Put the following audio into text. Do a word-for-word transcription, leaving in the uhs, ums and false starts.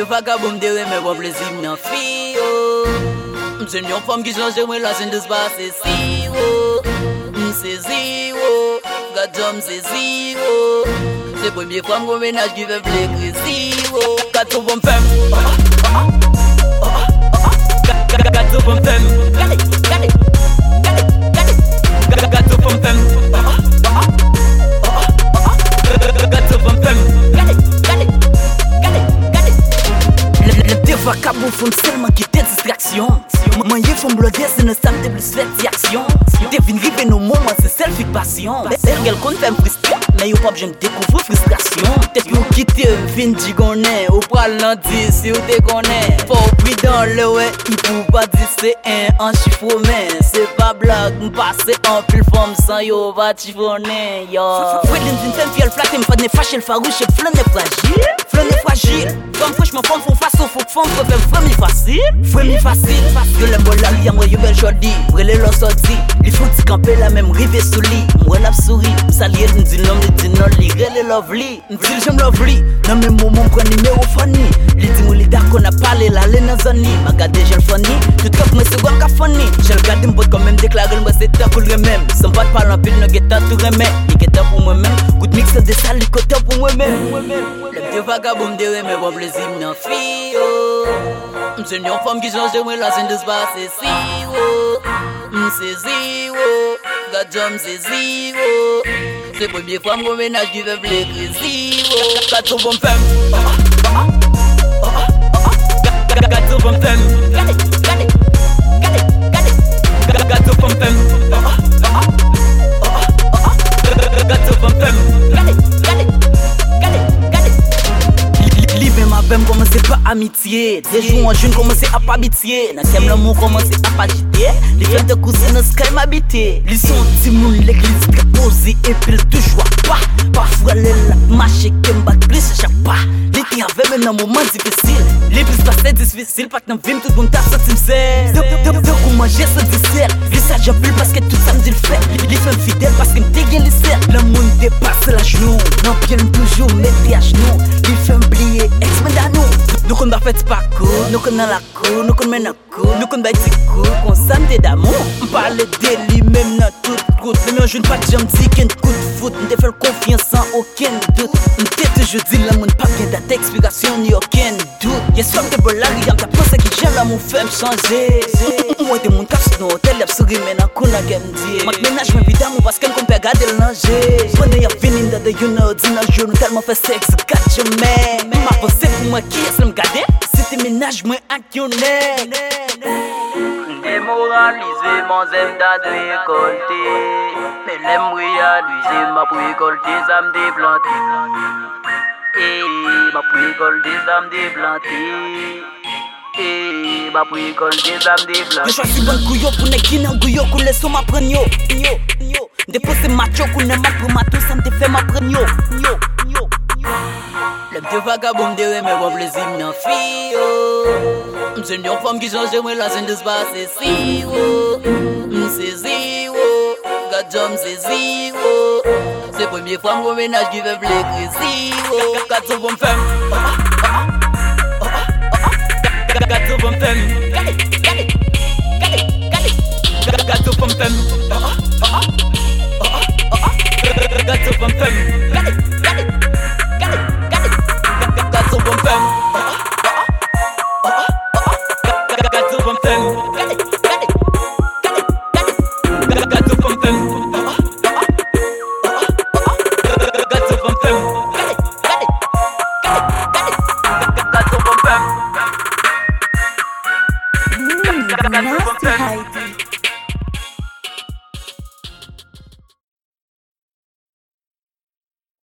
vieux vagabond de mais bon plaisir nan fi yo. M'se une femme qui change de relation de se passer si yo. M'se zéro, gadjam c'est zéro. C'est première fois mon ménage qui fait plaisir zéro. Quatre bon femme. Quatre bon femme. Gade, gade, gade, gade. Quatre bon femme. Quatre bon femme. Gade, gade, gade, gade. Le petit vagabond font seulement quitter distraction. Moi y'a font bloquer c'est ne samedi plus fait d'action. Devine river nos moments c'est selfie passion. Elle qu'elle compte faire frustré mais y'a pas besoin de découvrir frustration. Peut-être que vous quittez fin du gonnet ou pral nan di si vous te connaît. Faut pris dans le ouais il peut pas dire c'est un en chiffonné. C'est pas blague m'passer en pile forme sans yo va chiffonner yo. Fredlin d'une femme fiel flatte m'pas de fâcher le farouche et flâne fragile. Flâne fragile. Comme franchement femme faut face au faut femme faut faire famille facile. Famille facile. Yo l'aime bon la lui moi yo belle jodi. Brûler l'on sorti. Il faut t'y camper la même rive sous lit. Moi la souris. M'salier m'dit l'homme m'dit non li. Rele lovely. M'dit j'aime lovely. Dans mes moments prend numéro funny. Li dit moi li d'accord on a parlé la laine dans zoni. M'a gardé j'ai le funny. Tout cap moi c'est quoi qu'a funny. J'ai le gardé m'bot quand même déclaré moi c'est temps pour le même. Sans pas de parler en pile no guetta tout remet. Li guetta pour moi-même. Coup de mix de sale li côté pour moi-même. Le petit vagabond de mais bon plaisir nan fi yo. M'se une femme qui change de relation de se passer si yo. M'se zéro, gadjam c'est zéro. C'est première fois mon ménage qui fait plaisir zéro. Quatre bon femme. Quatre bon femme. Gade, gade, gade, gade. Quatre bon femme. Quatre bon femme. Gade, gade, gade, gade. Livre ma femme commencer par amitié. Des jours en jeune commencer à pas habituer. N'a qu'aime l'amour commencer à pas agiter. Les femmes de cousin dans sky m'habiter. Ils sont petits moun l'église très posée et puis le toujours pas. Parfois les la marche qui me bat plus chaque pas. L'été avec même un moment difficile. Les plus passés difficiles pas que dans vim tout le monde tape ça t'imsère. De de de comment manger ça dessert. Les ça j'en plus parce que tout ça me dit le fait. Les femmes fidèles parce qu'ils dégainent les cercles. Le monde dépasse la genou. Non bien toujours mettre à genoux. Les femmes oublier ex-men à nous. Nous qu'on va faire pas cool. Nous qu'on dans la cour. Nous qu'on mène un coup. Nous qu'on va être cool. Qu'on s'amène d'amour. On parle de lui même dans toute route. Mais je ne pas que j'aime dire qu'un coup de foot. On te fait confiance sans aucun doute. On te toujours dit la monde pas bien date d'explication ni aucun doute. Y'a somme de bon la riam. T'as pensé que j'aime l'amour fait me changer. Moi de mon casse dans l'hôtel. Y'a souris maintenant qu'on a qu'à me dire. Ma ménage m'évidemment parce qu'elle qu'on peut garder le danger. Pendant y'a fini de you know. Dis un jour nous tellement fait sexe. Catch a man. Ma pensée pour moi qui est-ce me garder. Si t'es ménage moi actionné. Démoralisé, mon zème d'a de récolter. Mais l'aime réaliser, ma pour récolter, ça me déplanter. Eh, ma pour récolter, ça me déplanter. Eh, ma pour récolter, ça me déplanter. Je choisis bon couillot pour ne qui n'en couillot, qu'on laisse ma prenne yo, yo, yo. Déposer macho, qu'on ne m'a pour mato, ça me fait ma prenne yo, yo, yo, yo. Le petit vagabond de mais bon plaisir nan fi yo. M'se une femme qui change de relation de se passer si yo. M'se zéro, gadjam c'est zéro. C'est première fois mon ménage qui fait plaisir zéro. Quatre bon femme. Quatre bon femme. Gade, gade, gade, gade. Quatre bon femme. Quatre bon femme. Gade, gade, gade. That's up on them. That's up on them. Got it, got it, got it, got it. That's up on them. That's up on them. Got it, got it, got it, got it. That's up on them. Mmm, nasty Heidi.